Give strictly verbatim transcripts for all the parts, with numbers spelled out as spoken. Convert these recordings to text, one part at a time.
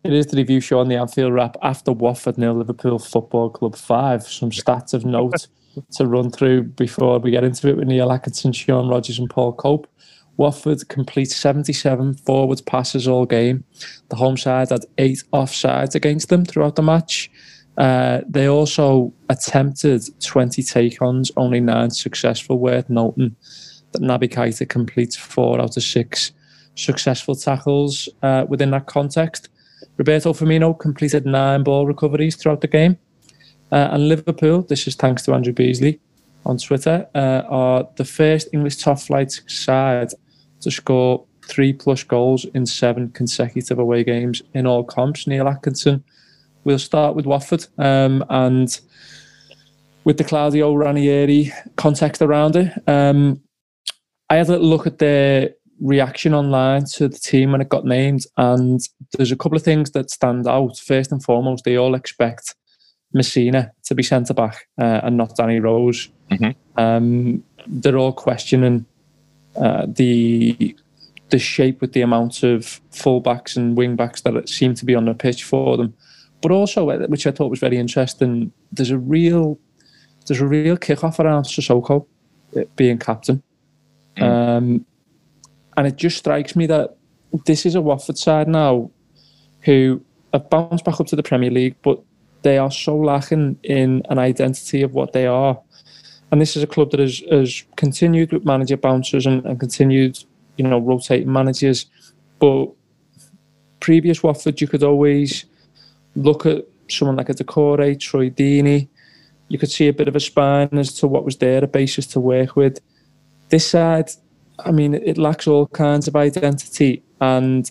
It is the review show on the Anfield Wrap after Watford nil, Liverpool Football Club five. Some stats of note to run through before we get into it with Neil Atkinson, Sean Rogers and Paul Cope. Watford complete seventy-seven forward passes all game. The home side had eight offsides against them throughout the match. Uh, they also attempted twenty take-ons, only nine successful, worth noting that Naby Keita completes four out of six successful tackles uh, within that context. Roberto Firmino completed nine ball recoveries throughout the game. Uh, and Liverpool, this is thanks to Andrew Beasley on Twitter, uh, are the first English top-flight side to score three-plus goals in seven consecutive away games in all comps. Neil Atkinson, we'll start with Watford. Um, and with the Claudio Ranieri context around it, um, I had a look at their reaction online to the team when it got named, and there's a couple of things that stand out. First and foremost, they all expect Messina to be centre-back uh, and not Danny Rose. Mm-hmm. Um, they're all questioning uh, the the shape with the amount of full-backs and wing-backs that seem to be on the pitch for them. But also, which I thought was very interesting, there's a real there's a real kick-off around Sissoko being captain. Mm. Um, and it just strikes me that this is a Watford side now who have bounced back up to the Premier League, but they are so lacking in an identity of what they are. And this is a club that has, has continued with manager bounces and, and continued, you know, rotating managers. But previous Watford, you could always look at someone like a Decore, Troy Deeney. You could see a bit of a spine as to what was there, a basis to work with. This side, I mean, it lacks all kinds of identity, and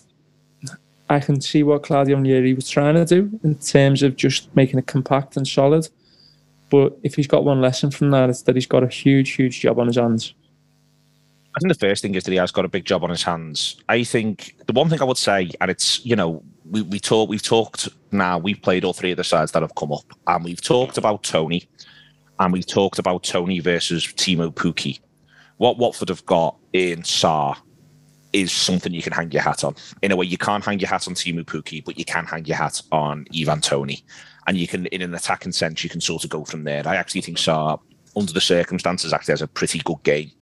I can see what Claudio Ranieri was trying to do in terms of just making it compact and solid. But if he's got one lesson from that, it's that he's got a huge, huge job on his hands. I think the first thing is that he has got a big job on his hands. I think the one thing I would say, and it's, you know, we, we talk, we've talked now, we've played all three of the sides that have come up, and we've talked about Tony, and we've talked about Tony versus Timo Pukki. What Watford have got in Sarr is something you can hang your hat on. In a way, you can't hang your hat on Timo Pukki, but you can hang your hat on Ivan Toney. And you can, in an attacking sense, you can sort of go from there. I actually think Sarr, under the circumstances, actually has a pretty good game.